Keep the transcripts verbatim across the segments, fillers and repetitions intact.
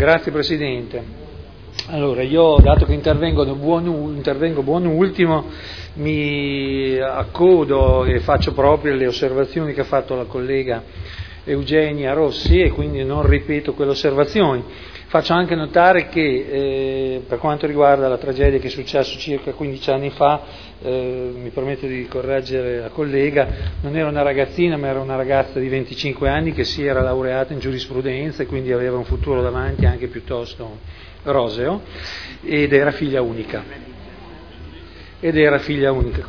Grazie Presidente. Allora, io dato che intervengo buon, intervengo buon ultimo, mi accodo e faccio proprio le osservazioni che ha fatto la collega Eugenia Rossi e quindi non ripeto quelle osservazioni. Faccio anche notare che eh, per quanto riguarda la tragedia che è successa circa quindici anni fa, eh, mi permetto di correggere la collega, non era una ragazzina ma era una ragazza di venticinque anni che si era laureata in giurisprudenza e quindi aveva un futuro davanti anche piuttosto roseo ed era figlia unica. Ed era figlia unica.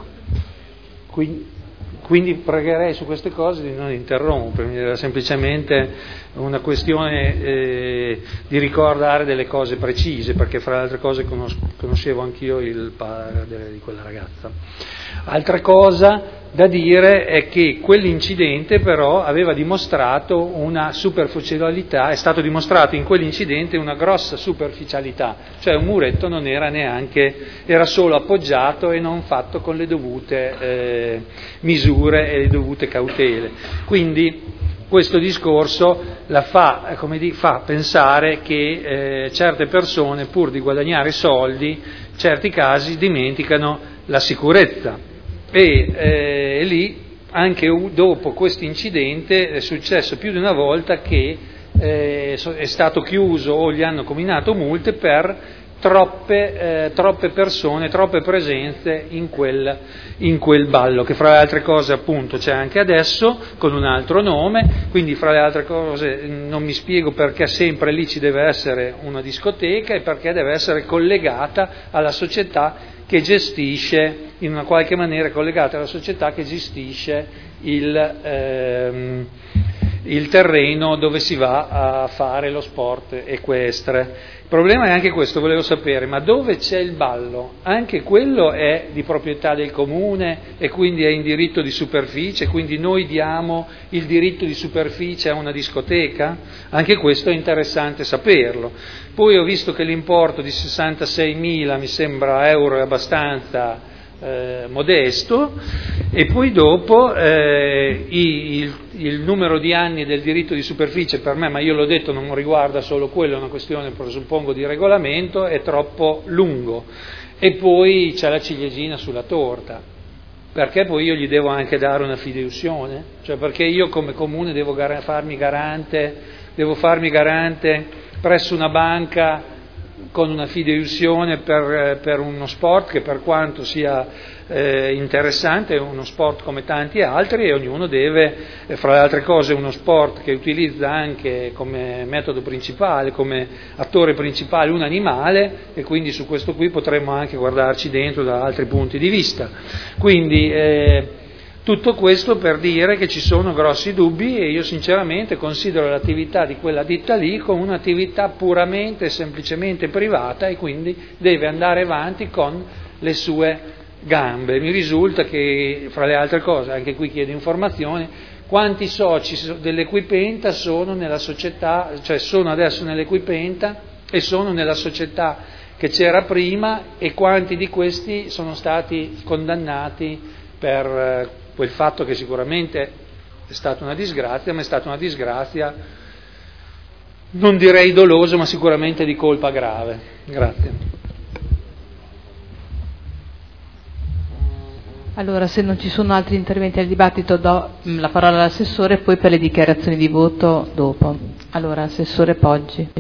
Quindi, Quindi pregherei su queste cose di non interrompermi, era semplicemente una questione eh, di ricordare delle cose precise, perché fra le altre cose conosco, conoscevo anch'io il padre di quella ragazza. Altra cosa da dire è che quell'incidente però aveva dimostrato una superficialità, è stato dimostrato in quell'incidente una grossa superficialità, cioè un muretto non era neanche, era solo appoggiato e non fatto con le dovute eh, misure e le dovute cautele. Quindi questo discorso la fa, come di, fa pensare che eh, certe persone, pur di guadagnare soldi, in certi casi dimenticano la sicurezza. E eh, lì, anche dopo questo incidente, è successo più di una volta che eh, è stato chiuso o gli hanno comminato multe per troppe, eh, troppe persone, troppe presenze in quel, in quel ballo, che fra le altre cose appunto c'è anche adesso con un altro nome, quindi fra le altre cose non mi spiego perché sempre lì ci deve essere una discoteca e perché deve essere collegata alla società che gestisce, in una qualche maniera collegata alla società che gestisce il, ehm, il terreno dove si va a fare lo sport equestre. Il problema è anche questo, volevo sapere, ma dove c'è il ballo? Anche quello è di proprietà del comune e quindi è in diritto di superficie, quindi noi diamo il diritto di superficie a una discoteca? Anche questo è interessante saperlo. Poi ho visto che l'importo di sessantaseimila mi sembra euro è abbastanza eh, modesto, e poi dopo eh, il, il numero di anni del diritto di superficie per me, ma io l'ho detto non riguarda solo quello, è una questione presuppongo di regolamento, è troppo lungo. E poi c'è la ciliegina sulla torta, perché poi io gli devo anche dare una fideiussione, cioè perché io come comune devo gar- farmi garante, devo farmi garante presso una banca con una fideiussione per, per uno sport che per quanto sia eh, interessante è uno sport come tanti altri e ognuno deve, eh, fra le altre cose uno sport che utilizza anche come metodo principale, come attore principale un animale, e quindi su questo qui potremmo anche guardarci dentro da altri punti di vista. Quindi eh, tutto questo per dire che ci sono grossi dubbi e io sinceramente considero l'attività di quella ditta lì come un'attività puramente e semplicemente privata e quindi deve andare avanti con le sue gambe. Mi risulta che, fra le altre cose, anche qui chiedo informazioni, quanti soci dell'Equipenta sono nella società, cioè sono adesso nell'Equipenta e sono nella società che c'era prima, e quanti di questi sono stati condannati per quel fatto che sicuramente è stata una disgrazia, ma è stata una disgrazia, non direi dolosa, ma sicuramente di colpa grave. Grazie. Allora, se non ci sono altri interventi al dibattito, do la parola all'assessore e poi per le dichiarazioni di voto dopo. Allora, Assessore Poggi.